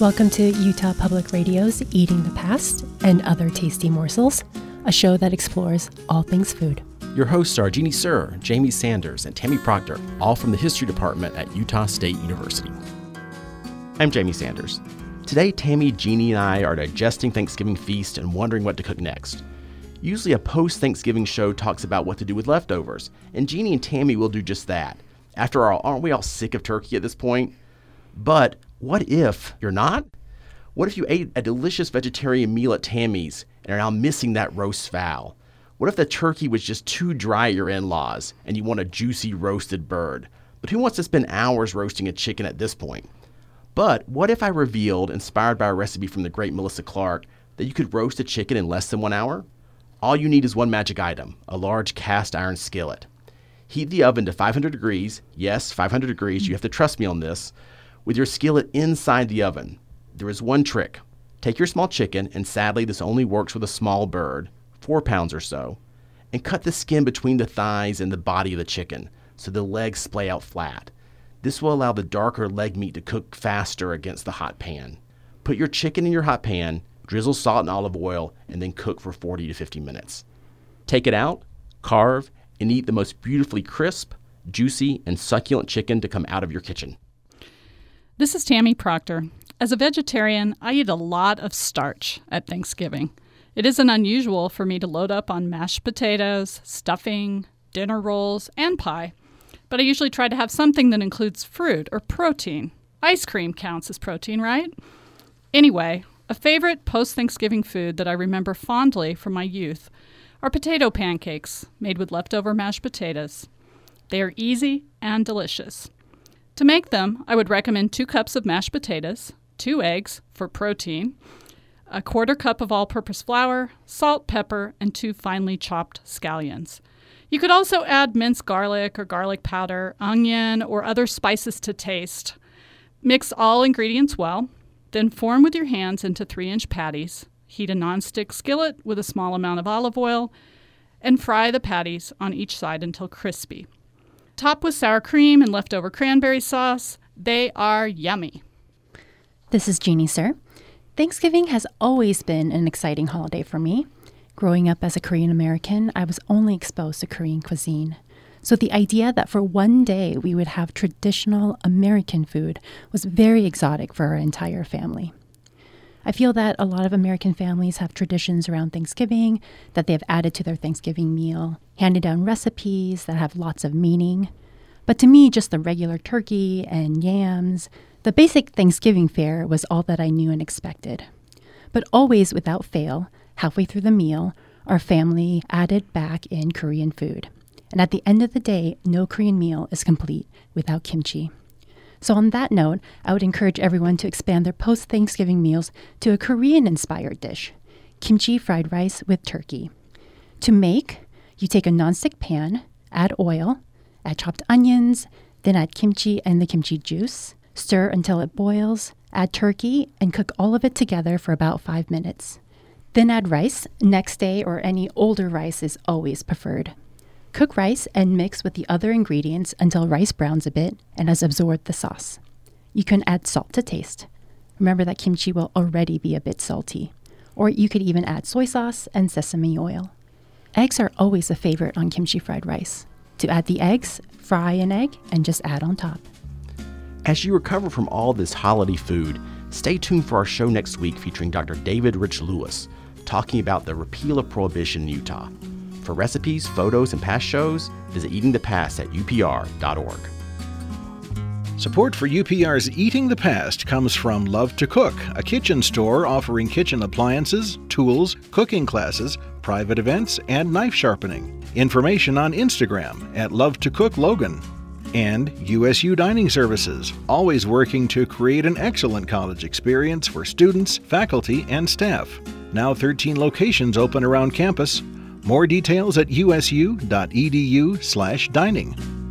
Welcome to Utah Public Radio's Eating the Past and Other Tasty Morsels, a show that explores all things food. Your hosts are Jeannie Sir, Jamie Sanders, and Tammy Proctor, all from the History Department at Utah State University. I'm Jamie Sanders. Today, Tammy, Jeannie, and I are digesting Thanksgiving feast and wondering what to cook next. Usually a post-Thanksgiving show talks about what to do with leftovers, and Jeannie and Tammy will do just that. After all, aren't we all sick of turkey at this point? But what if you're not? What if you ate a delicious vegetarian meal at Tammy's and are now missing that roast fowl? What if the turkey was just too dry at your in-laws and you want a juicy roasted bird? But who wants to spend hours roasting a chicken at this point? But what if I revealed, inspired by a recipe from the great Melissa Clark, that you could roast a chicken in less than 1 hour? All you need is one magic item, a large cast iron skillet. Heat the oven to 500 degrees. Yes, 500 degrees. You have to trust me on this. With your skillet inside the oven. There is one trick. Take your small chicken, and sadly this only works with a small bird, 4 pounds or so, and cut the skin between the thighs and the body of the chicken so the legs splay out flat. This will allow the darker leg meat to cook faster against the hot pan. Put your chicken in your hot pan, drizzle salt and olive oil, and then cook for 40 to 50 minutes. Take it out, carve, and eat the most beautifully crisp, juicy, and succulent chicken to come out of your kitchen. This is Tammy Proctor. As a vegetarian, I eat a lot of starch at Thanksgiving. It isn't unusual for me to load up on mashed potatoes, stuffing, dinner rolls, and pie. But I usually try to have something that includes fruit or protein. Ice cream counts as protein, right? Anyway, a favorite post-Thanksgiving food that I remember fondly from my youth are potato pancakes made with leftover mashed potatoes. They are easy and delicious. To make them, I would recommend 2 cups of mashed potatoes, 2 eggs for protein, a 1/4 cup of all-purpose flour, salt, pepper, and 2 finely chopped scallions. You could also add minced garlic or garlic powder, onion, or other spices to taste. Mix all ingredients well, then form with your hands into 3-inch patties. Heat a nonstick skillet with a small amount of olive oil, and fry the patties on each side until crispy. Top with sour cream and leftover cranberry sauce. They are yummy. This is Jeannie Sir. Thanksgiving has always been an exciting holiday for me. Growing up as a Korean American, I was only exposed to Korean cuisine. So the idea that for one day we would have traditional American food was very exotic for our entire family. I feel that a lot of American families have traditions around Thanksgiving that they have added to their Thanksgiving meal, handed down recipes that have lots of meaning. But to me, just the regular turkey and yams, the basic Thanksgiving fare was all that I knew and expected. But always without fail, halfway through the meal, our family added back in Korean food. And at the end of the day, no Korean meal is complete without kimchi. So on that note, I would encourage everyone to expand their post-Thanksgiving meals to a Korean-inspired dish, kimchi fried rice with turkey. To make, you take a nonstick pan, add oil, add chopped onions, then add kimchi and the kimchi juice, stir until it boils, add turkey, and cook all of it together for about 5 minutes. Then add rice. Next day or any older rice is always preferred. Cook rice and mix with the other ingredients until rice browns a bit and has absorbed the sauce. You can add salt to taste. Remember that kimchi will already be a bit salty. Or you could even add soy sauce and sesame oil. Eggs are always a favorite on kimchi fried rice. To add the eggs, fry an egg and just add on top. As you recover from all this holiday food, stay tuned for our show next week featuring Dr. David Rich Lewis, talking about the repeal of prohibition in Utah. For recipes, photos, and past shows, visit Eating the Past at upr.org. Support for UPR's Eating the Past comes from Love to Cook, a kitchen store offering kitchen appliances, tools, cooking classes, private events, and knife sharpening. Information on Instagram at Love to Cook Logan. And USU Dining Services, always working to create an excellent college experience for students, faculty, and staff. Now 13 locations open around campus. More details at usu.edu/dining.